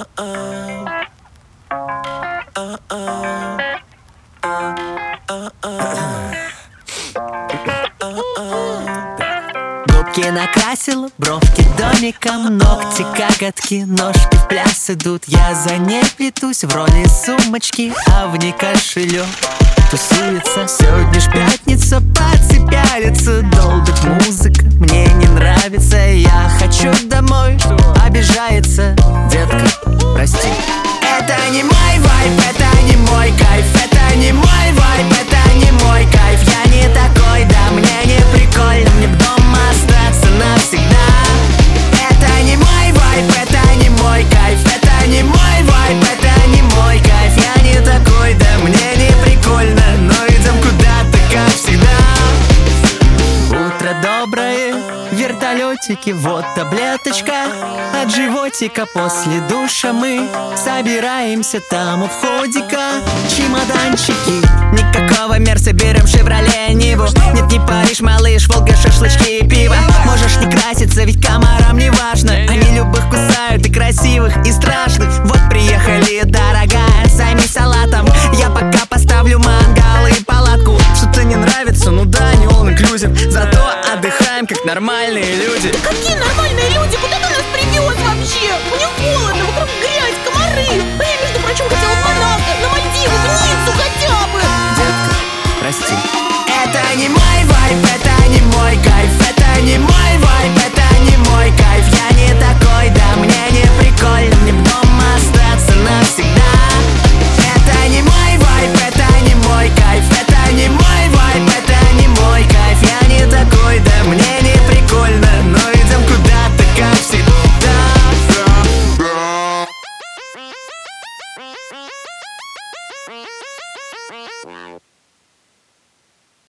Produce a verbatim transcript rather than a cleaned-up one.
Губки накрасил, бровки домиком, ногти, коготки, ножки в пляс идут. Я за ней плетусь в роли сумочки, а в ней кошелек тусуется. Сегодня ж пятница, пальцы пялятся, долбит музыка, мне не нравится. Я хочу домой, обижается. Детка, прости. Это не мой вайб, это не мой кайф. Это не мой вайб, это не мой кайф. Я не такой, да мне не прикольно. Мне б дома остаться навсегда. Это не мой вайб, это не мой кайф. Это не мой вайб, это не мой кайф. Я не такой, да мне не прикольно. Но идем куда-то, как всегда. Утро доброе, вертолетики, вот таблеточка от животика. После душа мы собираемся там у входика. Чемоданчики, никакого мерса, берем Шевроле Ниву. Нет, не Париж, малыш, Волга, шашлычки и пиво. Можешь не краситься, ведь комарам не важно. Они любых кусают, и красивых, и страшных. Вот приехали, дорогая, займись салатом. Я пока поставлю мангал и палатку. Что-то не нравится, ну да, не all inclusive. Зато отдыхаем, как нормальные люди. Да какие нормальные люди? Куда ты нас привез вообще? Мне холодно, вокруг грязь, комары. А я, между прочим, хотела в Монако, на Мальдивы, в Ниццу хотя бы. Детка, прости. Это не мой вайб, это не мой кайф. Это не мой вайб, это не мой кайф. Я не такой, да мне не прикольно. Мне б дома остаться навсегда. Это не мой вайб, это не мой кайф. Это не мой вайб, это не мой кайф. Я не такой, да мне не прикольно. Но идем куда-то, как всегда. Wow.